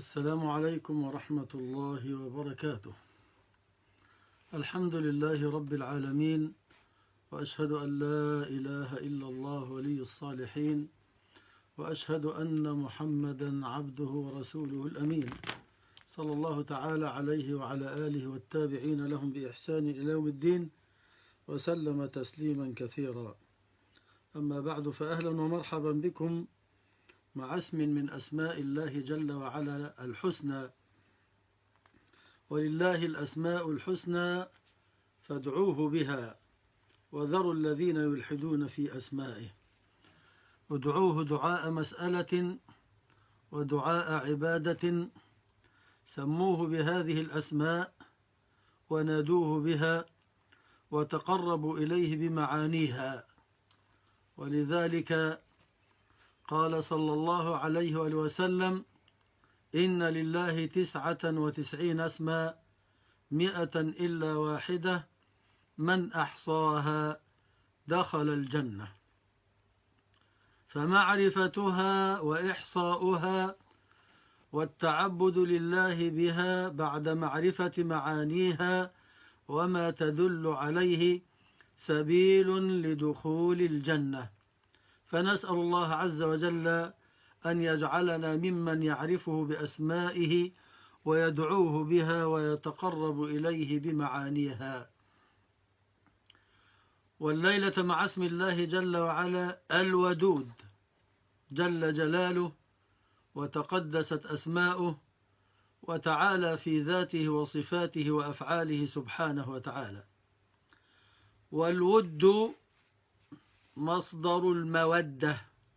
السلام عليكم ورحمة الله وبركاته. الحمد لله رب العالمين، وأشهد أن لا إله إلا الله ولي الصالحين، وأشهد أن محمدا عبده ورسوله الأمين، صلى الله تعالى عليه وعلى آله والتابعين لهم بإحسان إلى يوم الدين، وسلم تسليما كثيرا. أما بعد، فأهلا ومرحبا بكم مع اسم من أسماء الله جل وعلا الحسنى، ولله الأسماء الحسنى فادعوه بها وذروا الذين يلحدون في أسمائه. ادعوه دعاء مسألة ودعاء عبادة، سموه بهذه الأسماء ونادوه بها وتقربوا إليه بمعانيها. ولذلك قال صلى الله عليه وآله وسلم: إن لله 99 اسما 100 إلا واحدة، من أحصاها دخل الجنة. فمعرفتها وإحصاؤها والتعبد لله بها بعد معرفة معانيها وما تدل عليه سبيل لدخول الجنة. فنسأل الله عز وجل أن يجعلنا ممن يعرفه بأسمائه ويدعوه بها ويتقرب إليه بمعانيها. والليلة مع اسم الله جل وعلا الودود، جل جلاله وتقدست أسماؤه وتعالى في ذاته وصفاته وأفعاله سبحانه وتعالى. والود مصدر المودة.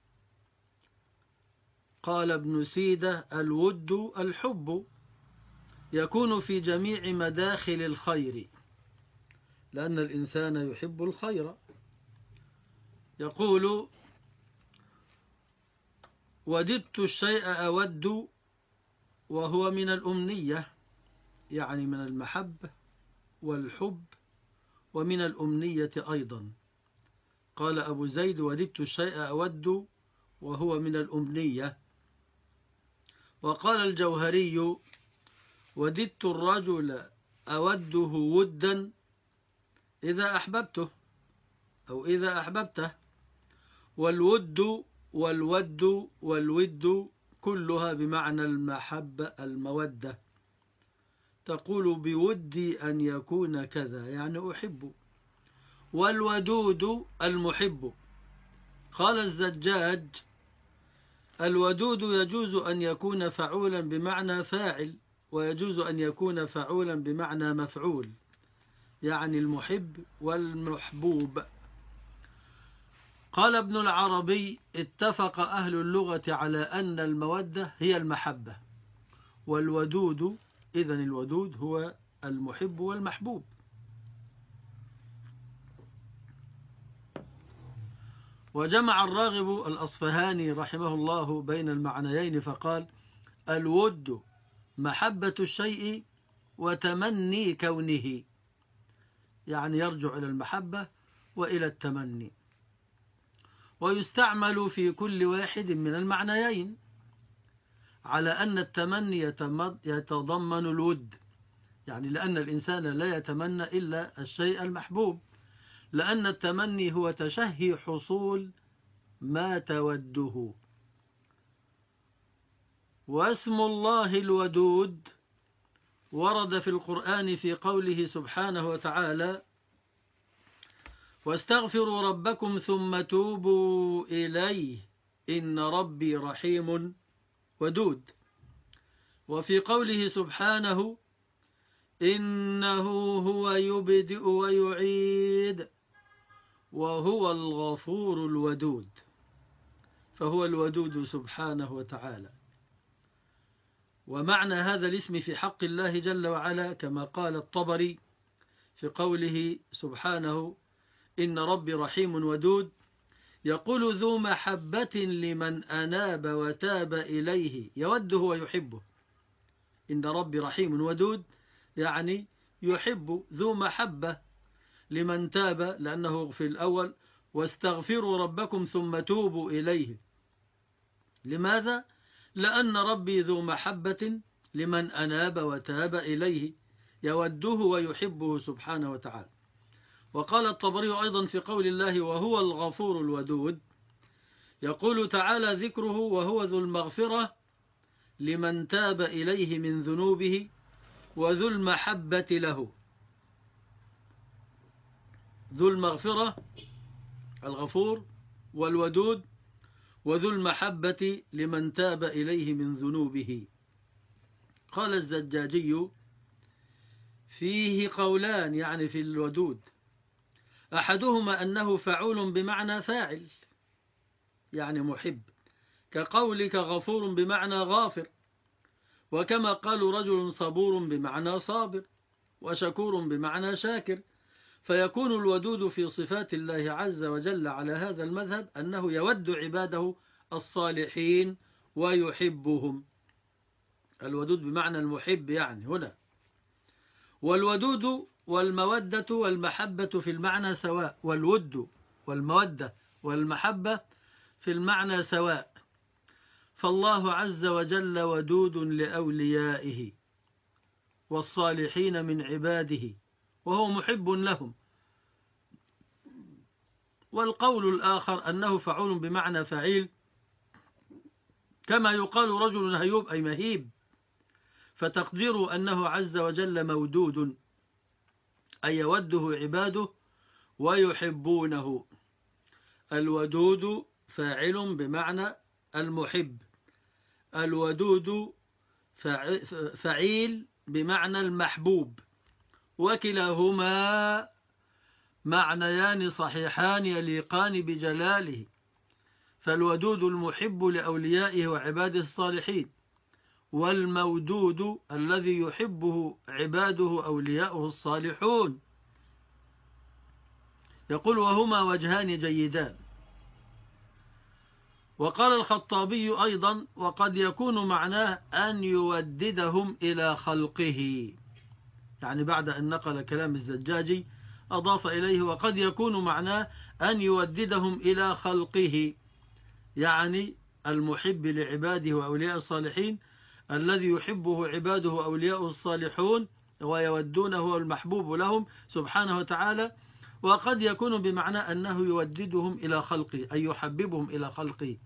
قال ابن سيدة: الود الحب، يكون في جميع مداخل الخير، لأن الإنسان يحب الخير. يقول: وددت الشيء أود، وهو من الأمنية، يعني من المحبة والحب ومن الأمنية أيضا. قال أبو زيد: وددت الشيء أود، وهو من الأمنية. وقال الجوهري: وددت الرجل أوده ودا إذا أحببته أو إذا أحببته. والود والود والود كلها بمعنى المحبة المودة. تقول: بودي أن يكون كذا، يعني أحب. والودود المحب. قال الزجاج: الودود يجوز أن يكون فعولا بمعنى فاعل، ويجوز أن يكون فعولا بمعنى مفعول، يعني المحب والمحبوب. قال ابن العربي: اتفق أهل اللغة على أن المودة هي المحبة، والودود إذن الودود هو المحب والمحبوب. وجمع الراغب الأصفهاني رحمه الله بين المعنيين فقال: الود محبة الشيء وتمني كونه، يعني يرجع إلى المحبة وإلى التمني. ويستعمل في كل واحد من المعنيين، على أن التمني يتضمن الود، يعني لأن الإنسان لا يتمنى إلا الشيء المحبوب، لأن التمني هو تشهي حصول ما توده. واسم الله الودود ورد في القرآن في قوله سبحانه وتعالى: واستغفروا ربكم ثم توبوا إليه إن ربي رحيم ودود. وفي قوله سبحانه: إنه هو يبدئ ويعيد وهو الغفور الودود، فهو الودود سبحانه وتعالى. ومعنى هذا الاسم في حق الله جل وعلا كما قال الطبري في قوله سبحانه: إن ربي رحيم ودود، يقول: ذو محبة لمن أناب وتاب إليه يوده ويحبه. إن ربي رحيم ودود يعني يحب، ذو محبة لمن تاب، لأنه في الأول واستغفروا ربكم ثم توبوا إليه. لماذا؟ لأن ربي ذو محبة لمن أناب وتاب إليه، يوده ويحبه سبحانه وتعالى. وقال الطبري أيضا في قول الله وهو الغفور الودود، يقول تعالى ذكره وهو ذو المغفرة لمن تاب إليه من ذنوبه وذو المحبة له. ذو المغفرة الغفور، والودود، وذو المحبة لمن تاب إليه من ذنوبه. قال الزجاجي فيه قولان، يعني في الودود، أحدهما أنه فعول بمعنى فاعل يعني محب، كقولك غفور بمعنى غافر، وكما قالوا رجل صبور بمعنى صابر، وشكور بمعنى شاكر. فيكون الودود في صفات الله عز وجل على هذا المذهب أنه يود عباده الصالحين ويحبهم. الودود بمعنى المحب يعني هنا. والودود والمودة والمحبة في المعنى سواء، والود والمودة والمحبة في المعنى سواء. فالله عز وجل ودود لأوليائه والصالحين من عباده، وهو محب لهم. والقول الآخر أنه فعول بمعنى فعيل، كما يقال رجل هيوب أي مهيب، فتقدير أنه عز وجل مودود أي يوده عباده ويحبونه. الودود فاعل بمعنى المحب، الودود فعيل بمعنى المحبوب، وكلاهما معنيان صحيحان يليقان بجلاله. فالودود المحب لأوليائه وعباده الصالحين، والمودود الذي يحبه عباده أولياؤه الصالحون. يقول وهما وجهان جيدان. وقال الخطابي أيضا وقد يكون معناه أن يوددهم إلى خلقه، يعني بعد أن نقل كلام الزجاجي أضاف إليه وقد يكون معناه أن يوددهم إلى خلقه، يعني المحب لعباده وأولياء الصالحين الذي يحبه عباده وأولياءه الصالحون ويودونه والمحبوب لهم سبحانه وتعالى. وقد يكون بمعنى أنه يوددهم إلى خلقه أي يحببهم إلى خلقه،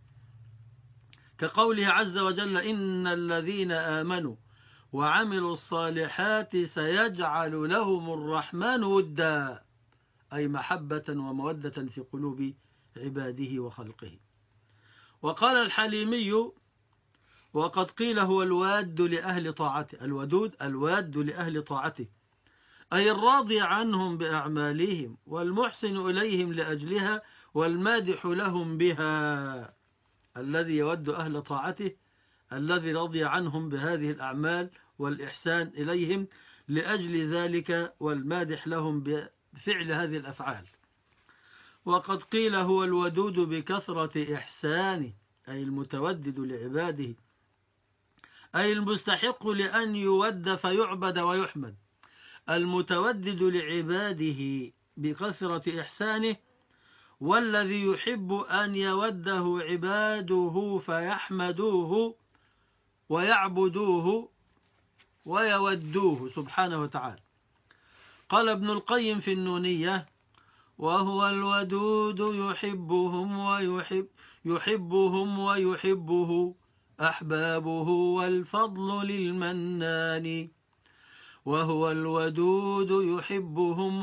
كقوله عز وجل إن الذين آمنوا وعملوا الصالحات سيجعل لهم الرحمن ودا، أي محبة ومودة في قلوب عباده وخلقه. وقال الحليمي وقد قيل هو الواد لأهل طاعته، الودود الواد لأهل طاعته، أي الراضي عنهم بأعمالهم والمحسن إليهم لأجلها والمادح لهم بها. الذي يود أهل طاعته الذي رضي عنهم بهذه الأعمال والإحسان إليهم لأجل ذلك والمادح لهم بفعل هذه الأفعال. وقد قيل هو الودود بكثرة إحسانه، أي المتودد لعباده، أي المستحق لأن يود فيعبد ويحمد، المتودد لعباده بكثرة إحسانه، والذي يحب أن يوده عباده فيحمدوه ويعبدوه ويودوه سبحانه وتعالى. قال ابن القيم في النونية وهو الودود يحبهم ويحبه أحبابه والفضل للمنان. وهو الودود يحبهم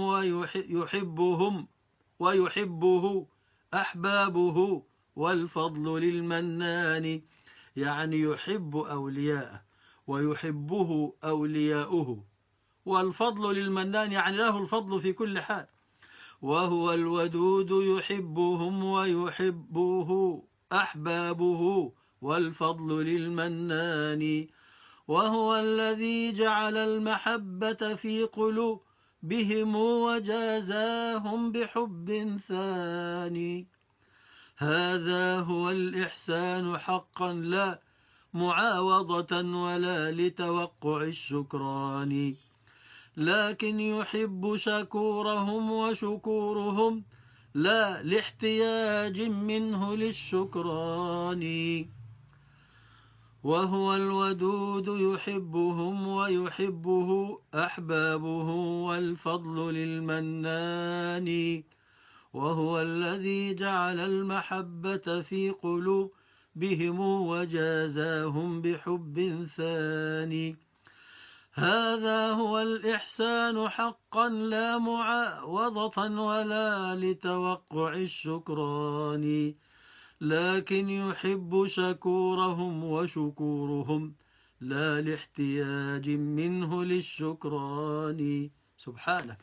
ويحبه أحبابه والفضل للمنان، يعني يحب أولياءه ويحبه أولياؤه، والفضل للمنان يعني له الفضل في كل حال. وهو الودود يحبهم ويحبه أحبابه والفضل للمنان. وهو الذي جعل المحبة في قلوبهم وجازاهم بحب ثاني. هذا هو الإحسان حقا لا معاوضة ولا لتوقع الشكران، لكن يحب شكورهم وشكورهم لا لاحتياج منه للشكران. وهو الودود يحبهم ويحبه أحبابه والفضل للمنان وهو الذي جعل المحبة في قلوبهم وجازاهم بحب ثاني هذا هو الإحسان حقا لا معاوضة ولا لتوقع الشكران لكن يحب شكورهم وشكورهم لا لاحتياج منه للشكران سبحانه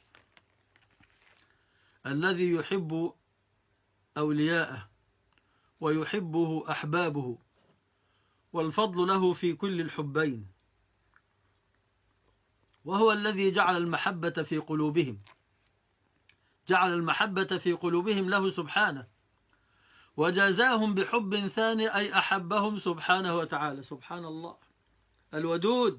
الذي يحب أولياءه ويحبه أحبابه والفضل له في كل الحبين وهو الذي جعل المحبة في قلوبهم جعل المحبة في قلوبهم له سبحانه وجازاهم بحب ثاني أي أحبهم سبحانه وتعالى سبحان الله الودود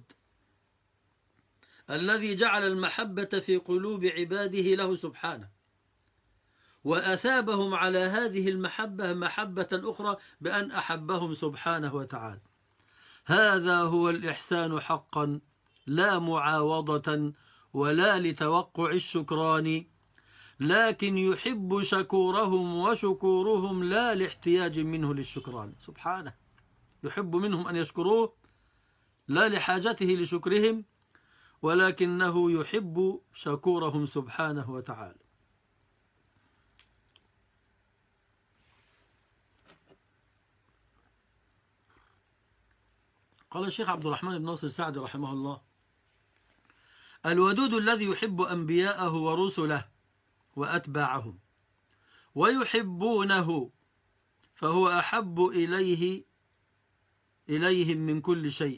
الذي جعل المحبة في قلوب عباده له سبحانه وأثابهم على هذه المحبة محبة أخرى بأن أحبهم سبحانه وتعالى هذا هو الإحسان حقا لا معاوضة ولا لتوقع الشكران لكن يحب شكورهم وشكورهم لا لاحتياج منه للشكران سبحانه يحب منهم أن يشكروه لا لحاجته لشكرهم ولكنه يحب شكورهم سبحانه وتعالى قال الشيخ عبد الرحمن بن ناصر السعدي رحمه الله الودود الذي يحب أنبياءه ورسله وأتباعهم ويحبونه فهو أحب إليهم من كل شيء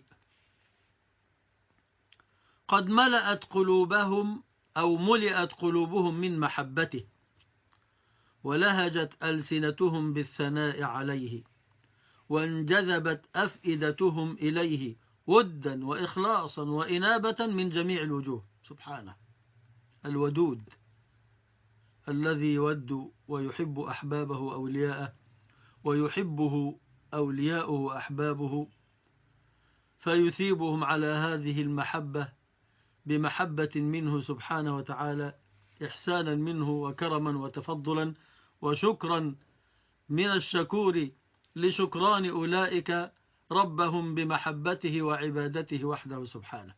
قد ملأت قلوبهم أو ملئت قلوبهم من محبته ولهجت ألسنتهم بالثناء عليه وانجذبت أفئدتهم إليه ودا وإخلاصا وإنابة من جميع الوجوه سبحانه الودود الذي يود ويحب أحبابه أولياءه ويحبه أولياؤه أحبابه فيثيبهم على هذه المحبة بمحبة منه سبحانه وتعالى إحسانا منه وكرما وتفضلا وشكرا من الشكور لشكران أولئك ربهم بمحبته وعبادته وحده سبحانه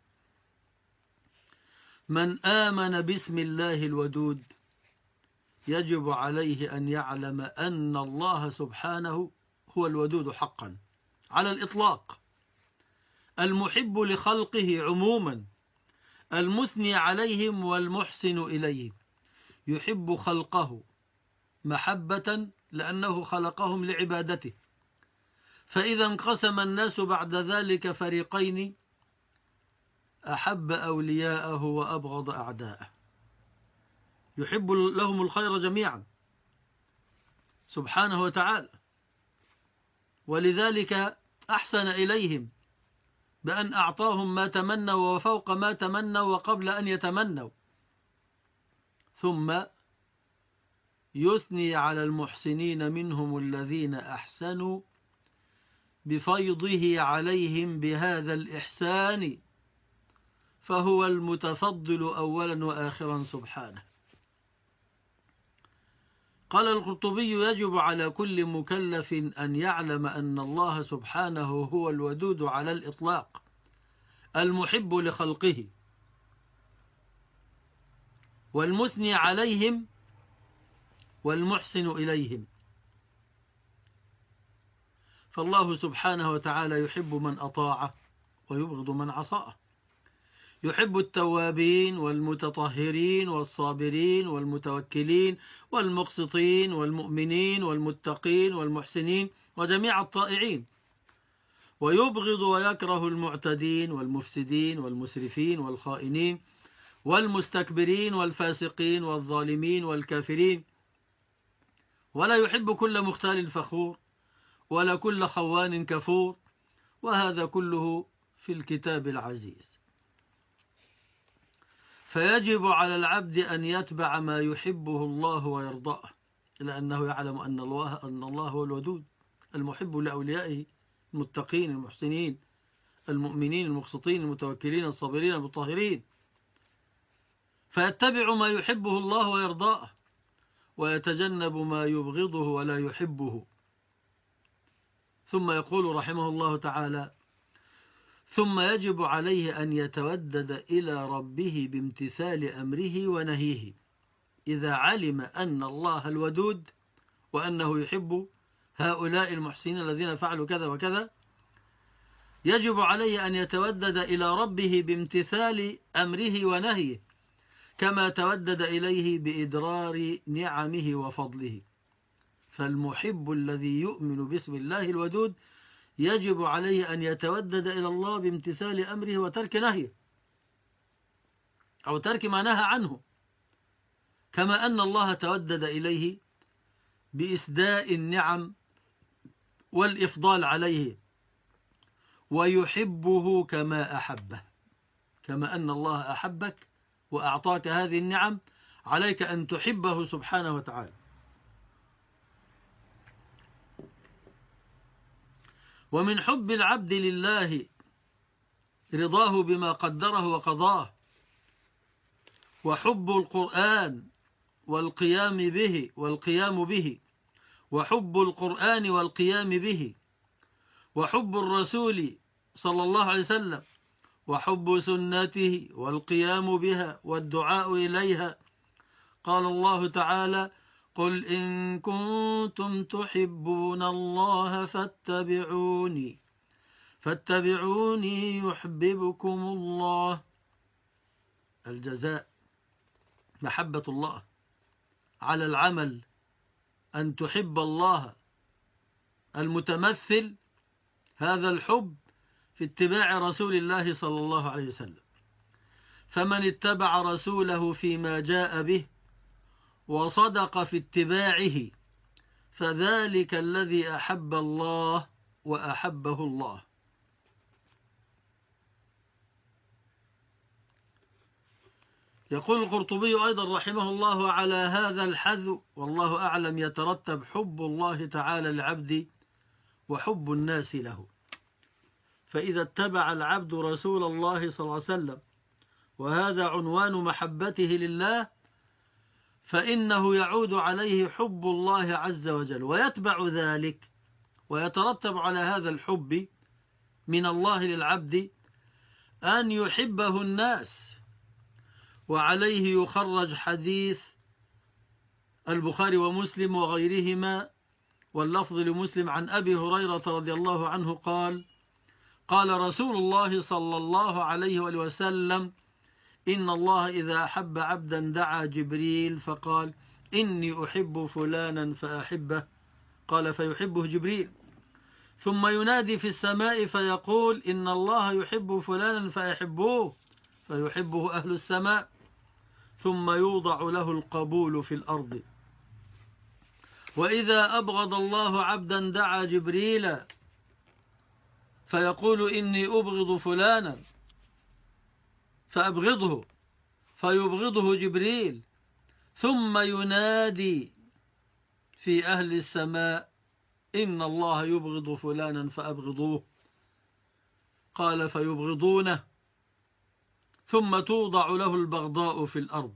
من آمن باسم الله الودود يجب عليه أن يعلم أن الله سبحانه هو الودود حقا على الإطلاق المحب لخلقه عموما المثني عليهم والمحسن إليهم يحب خلقه محبة لأنه خلقهم لعبادته فإذا انقسم الناس بعد ذلك فريقين أحب أولياءه وأبغض أعداءه يحب لهم الخير جميعا سبحانه وتعالى ولذلك أحسن إليهم بأن أعطاهم ما تمنوا وفوق ما تمنوا وقبل أن يتمنوا ثم يثني على المحسنين منهم الذين أحسنوا بفيضه عليهم بهذا الإحسان فهو المتفضل أولا وآخرا سبحانه قال القرطبي يجب على كل مكلف أن يعلم أن الله سبحانه هو الودود على الإطلاق المحب لخلقه والمثني عليهم والمحسن إليهم فالله سبحانه وتعالى يحب من أطاعه ويبغض من عصاه يحب التوابين والمتطهرين والصابرين والمتوكلين والمقسطين والمؤمنين والمتقين والمحسنين وجميع الطائعين ويبغض ويكره المعتدين والمفسدين والمسرفين والخائنين والمستكبرين والفاسقين والظالمين والكافرين ولا يحب كل مختال فخور ولا كل خوان كفور وهذا كله في الكتاب العزيز فيجب على العبد أن يتبع ما يحبه الله ويرضاه لأنه يعلم أن الله هو الودود المحب لأوليائه المتقين المحسنين المؤمنين المقسطين المتوكلين الصابرين المطهرين، فيتبع ما يحبه الله ويرضاه، ويتجنب ما يبغضه ولا يحبه. ثم يقول رحمه الله تعالى: ثم يجب عليه أن يتودد إلى ربه بامتثال أمره ونهيه، إذا علم أن الله الودود وأنه يحب هؤلاء المحسنين الذين فعلوا كذا وكذا، يجب عليه أن يتودد إلى ربه بامتثال أمره ونهيه، كما تودد إليه بإدرار نعمه وفضله. فالمحب الذي يؤمن باسم الله الودود يجب عليه أن يتودد إلى الله بامتثال أمره وترك نهيه، أو ترك ما نهى عنه، كما أن الله تودد إليه بإسداء النعم والإفضال عليه، ويحبه كما أحبه. كما أن الله أحبك وأعطاك هذه النعم، عليك أن تحبه سبحانه وتعالى. ومن حب العبد لله رضاه بما قدره وقضاه، وحب القرآن والقيام به، وحب القرآن والقيام به، وحب الرسول صلى الله عليه وسلم، وحب سنته والقيام بها والدعاء إليها. قال الله تعالى: قل إن كنتم تحبون الله فاتبعوني يحببكم الله. الجزاء محبة الله على العمل، أن تحب الله، المتمثل هذا الحب في اتباع رسول الله صلى الله عليه وسلم. فمن اتبع رسوله فيما جاء به وصدق في اتباعه، فذلك الذي أحب الله وأحبه الله. يقول القرطبي أيضا رحمه الله: على هذا الحذو والله أعلم يترتب حب الله تعالى للعبد وحب الناس له. فإذا اتبع العبد رسول الله صلى الله عليه وسلم، وهذا عنوان محبته لله، فإنه يعود عليه حب الله عز وجل، ويتبع ذلك ويترتب على هذا الحب من الله للعبد أن يحبه الناس. وعليه يخرج حديث البخاري ومسلم وغيرهما، واللفظ لمسلم عن أبي هريرة رضي الله عنه قال: قال رسول الله صلى الله عليه وسلم: إن الله إذا أحب عبدا دعا جبريل فقال: إني أحب فلانا فأحبه، قال فيحبه جبريل، ثم ينادي في السماء فيقول: إن الله يحب فلانا فأحبوه، فيحبه أهل السماء، ثم يوضع له القبول في الأرض. وإذا أبغض الله عبدا دعا جبريل فيقول: إني أبغض فلانا فأبغضه، فيبغضه جبريل، ثم ينادي في أهل السماء: إن الله يبغض فلانا فأبغضوه، قال فيبغضونه، ثم توضع له البغضاء في الأرض.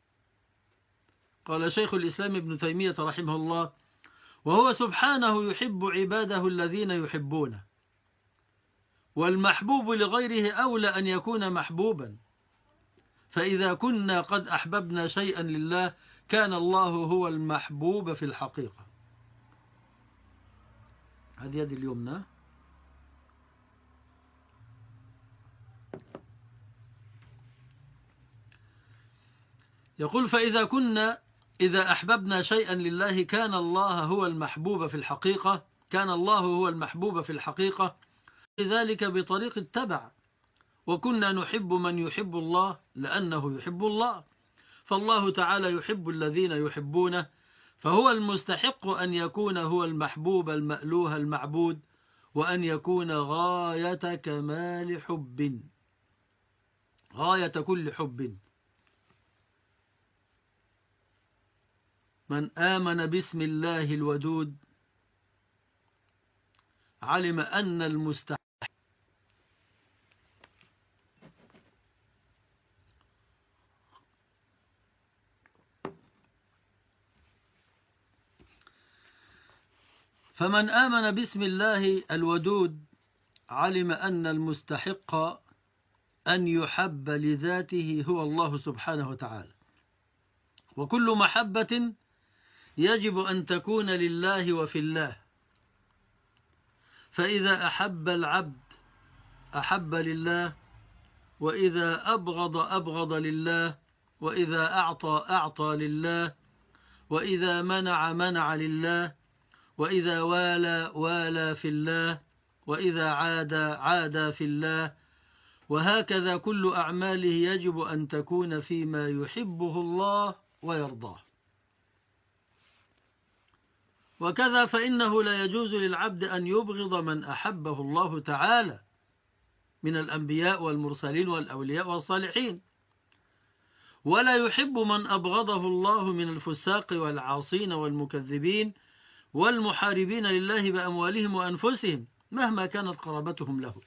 قال شيخ الإسلام ابن تيمية رحمه الله: وهو سبحانه يحب عباده الذين يحبونه، والمحبوب لغيره أولى أن يكون محبوبا. فإذا كنا قد أحببنا شيئا لله كان الله هو المحبوب في الحقيقة. هذه يد اليمنى. يقول: إذا أحببنا شيئا لله كان الله هو المحبوب في الحقيقة، كان الله هو المحبوب في الحقيقة، لذلك بطريق التبع. وكنا نحب من يحب الله لأنه يحب الله، فالله تعالى يحب الذين يحبونه، فهو المستحق أن يكون هو المحبوب المألوه المعبود، وأن يكون غاية كمال حب، غاية كل حب. من آمن باسم الله الودود علم أن المستحق فمن آمن باسم الله الودود علم أن المستحق أن يحب لذاته هو الله سبحانه وتعالى، وكل محبة يجب أن تكون لله وفي الله، فإذا أحب العبد أحب لله، وإذا أبغض أبغض لله، وإذا أعطى أعطى لله، وإذا منع منع لله، وإذا والى والى في الله، وإذا عاد عاد في الله، وهكذا كل أعماله يجب أن تكون فيما يحبه الله ويرضاه. وكذا فإنه لا يجوز للعبد أن يبغض من أحبه الله تعالى من الأنبياء والمرسلين والأولياء والصالحين، ولا يحب من أبغضه الله من الفساق والعاصين والمكذبين والمحاربين لله بأموالهم وأنفسهم مهما كانت قرابتهم له.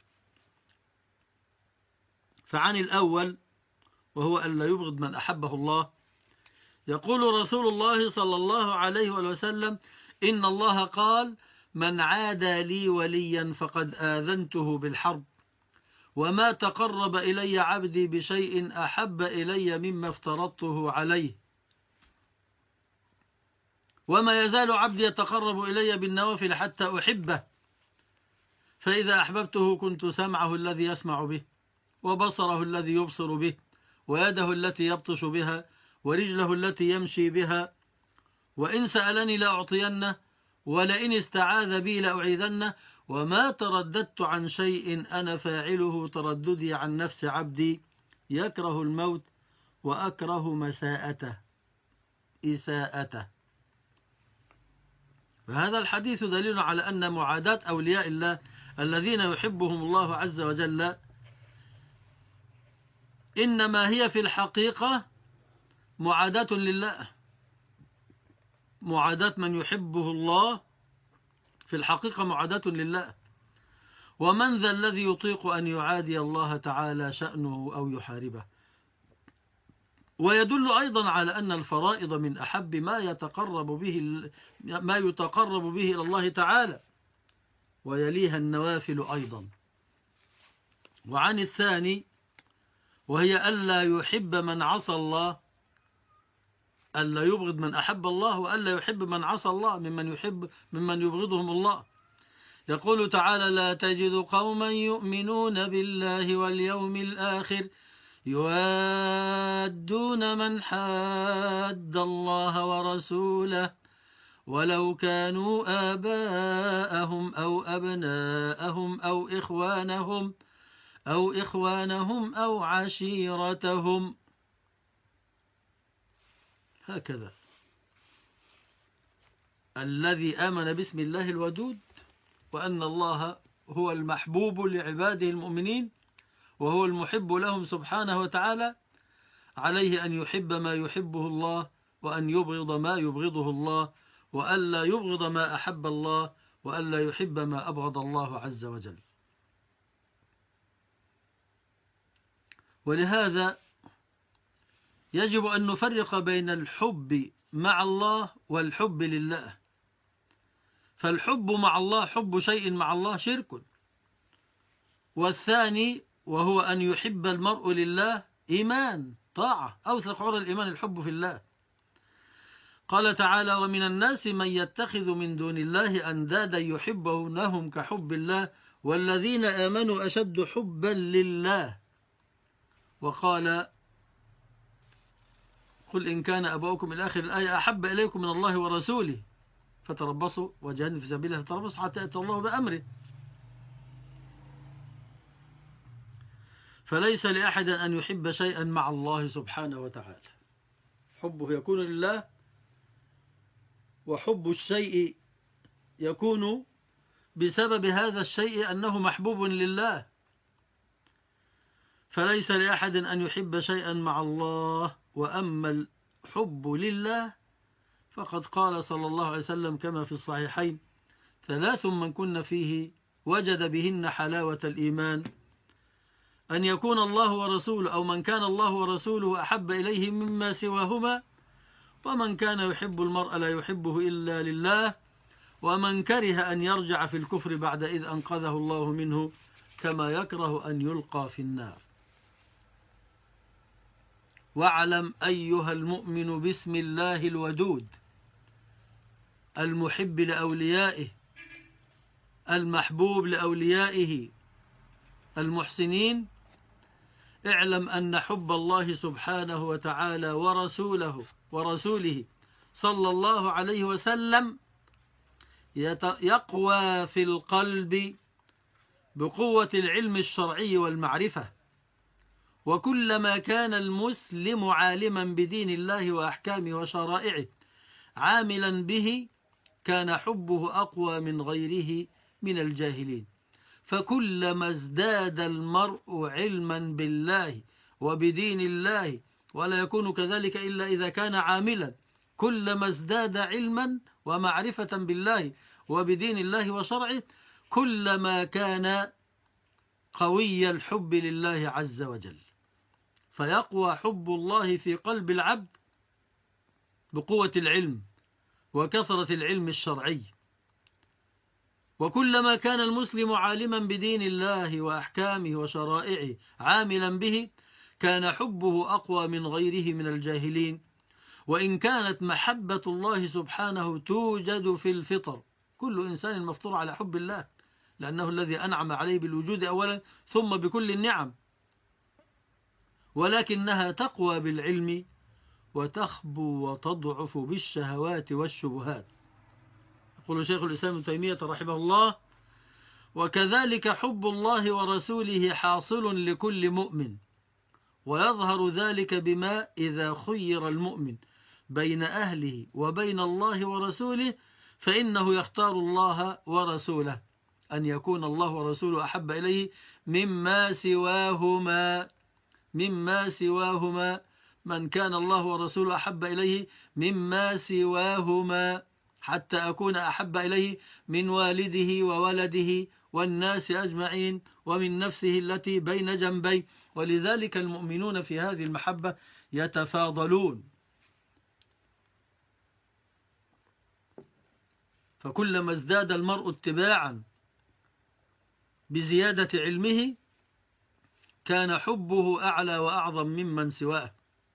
فعن الأول وهو أن لا يبغض من أحبه الله، يقول رسول الله صلى الله عليه وسلم: إن الله قال: من عادى لي وليا فقد آذنته بالحرب، وما تقرب إلي عبدي بشيء أحب إلي مما افترضته عليه، وما يزال عبدي يتقرب إلي بالنوافل حتى أحبه، فإذا أحببته كنت سمعه الذي يسمع به، وبصره الذي يبصر به، ويده التي يبطش بها، ورجله التي يمشي بها، وإن سألني لأعطينه، ولئن استعاذ بي لأعيذنه، وما ترددت عن شيء أنا فاعله ترددي عن نفس عبدي يكره الموت وأكره مساءته إساءته. فهذا الحديث دليل على أن معاداة أولياء الله الذين يحبهم الله عز وجل إنما هي في الحقيقة معاداة لله. معاداة من يحبه الله في الحقيقة معاداة لله. ومن ذا الذي يطيق أن يعادي الله تعالى شأنه أو يحاربه؟ ويدل أيضا على أن الفرائض من أحب ما يتقرب به إلى الله تعالى، ويليها النوافل أيضا. وعن الثاني وهي ألا يحب من عصى الله، ألا يبغض من أحب الله، وألا يحب من عصى الله ممن يبغضهم الله. يقول تعالى: لا تجد قوما يؤمنون بالله واليوم الآخر يوادون من حاد الله ورسوله ولو كانوا آباءهم أو أبناءهم أو إخوانهم أو عشيرتهم. هكذا الذي آمن باسم الله الودود وأن الله هو المحبوب لعباده المؤمنين وهو المحب لهم سبحانه وتعالى، عليه أن يحب ما يحبه الله، وأن يبغض ما يبغضه الله، وألا يبغض ما أحب الله، وألا يحب ما أبغض الله عز وجل. ولهذا يجب أن نفرق بين الحب مع الله والحب لله. فالحب مع الله حب شيء مع الله شرك، والثاني وهو أن يحب المرء لله إيمان طاعة. أوثق عرى الإيمان الحب في الله. قال تعالى: ومن الناس من يتخذ من دون الله أندادا يحبونهم كحب الله والذين آمنوا أشد حبا لله. وقال: قل إن كان أبوكم إلى آخر الآية أحب إليكم من الله ورسوله فتربصوا وجاهدوا في سبيله فتربصوا حتى يأتي الله بأمره. فليس لأحد أن يحب شيئا مع الله سبحانه وتعالى. حبه يكون لله، وحب الشيء يكون بسبب هذا الشيء أنه محبوب لله. فليس لأحد أن يحب شيئا مع الله. وأما الحب لله فقد قال صلى الله عليه وسلم كما في الصحيحين: 3 من كن فيه وجد بهن حلاوة الإيمان أن يكون الله ورسوله أو من كان الله ورسوله أحب إليه مما سواهما، ومن كان يحب المرء لا يحبه إلا لله، ومن كره أن يرجع في الكفر بعد إذ أنقذه الله منه كما يكره أن يلقى في النار. واعلم أيها المؤمن بسم الله الودود المحب لأوليائه المحبوب لأوليائه المحسنين، اعلم أن حب الله سبحانه وتعالى ورسوله صلى الله عليه وسلم يقوى في القلب بقوة العلم الشرعي والمعرفة، وكلما كان المسلم عالما بدين الله وأحكامه وشرائعه عاملا به كان حبه أقوى من غيره من الجاهلين. فكلما ازداد المرء علما بالله وبدين الله، ولا يكون كذلك إلا إذا كان عاملا، كلما ازداد علما ومعرفة بالله وبدين الله وشرعه كلما كان قوي الحب لله عز وجل. فيقوى حب الله في قلب العبد بقوة العلم وكثرة العلم الشرعي، وكلما كان المسلم عالما بدين الله وأحكامه وشرائعه عاملا به كان حبه أقوى من غيره من الجاهلين. وإن كانت محبة الله سبحانه توجد في الفطر، كل إنسان مفطور على حب الله لأنه الذي أنعم عليه بالوجود أولا ثم بكل النعم، ولكنها تقوى بالعلم وتخبو وتضعف بالشهوات والشبهات. يقول شيخ الإسلام ابن تيمية رحمه الله: وكذلك حب الله ورسوله حاصل لكل مؤمن، ويظهر ذلك بما إذا خير المؤمن بين أهله وبين الله ورسوله فإنه يختار الله ورسوله، أن يكون الله ورسوله أحب إليه مما سواهما من كان الله ورسوله أحب إليه مما سواهما، حتى أكون أحب إليه من والده وولده والناس أجمعين ومن نفسه التي بين جنبيه. ولذلك المؤمنون في هذه المحبة يتفاضلون، فكلما ازداد المرء اتباعا بزيادة علمه كان حبه أعلى وأعظم ممن سواه.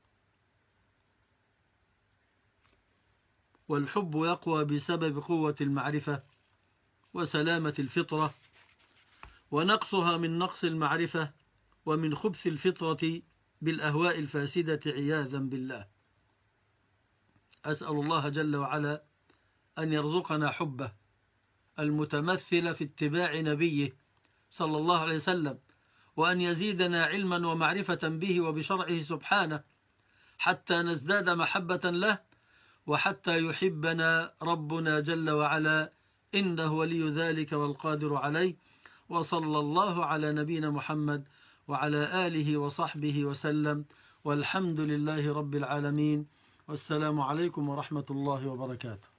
والحب يقوى بسبب قوة المعرفة وسلامة الفطرة، ونقصها من نقص المعرفة ومن خبث الفطرة بالأهواء الفاسدة عياذا بالله. أسأل الله جل وعلا أن يرزقنا حبه المتمثل في اتباع نبيه صلى الله عليه وسلم، وأن يزيدنا علما ومعرفة به وبشرعه سبحانه حتى نزداد محبة له وحتى يحبنا ربنا جل وعلا، إنه ولي ذلك والقادر عليه. وصلى الله على نبينا محمد وعلى آله وصحبه وسلم، والحمد لله رب العالمين، والسلام عليكم ورحمة الله وبركاته.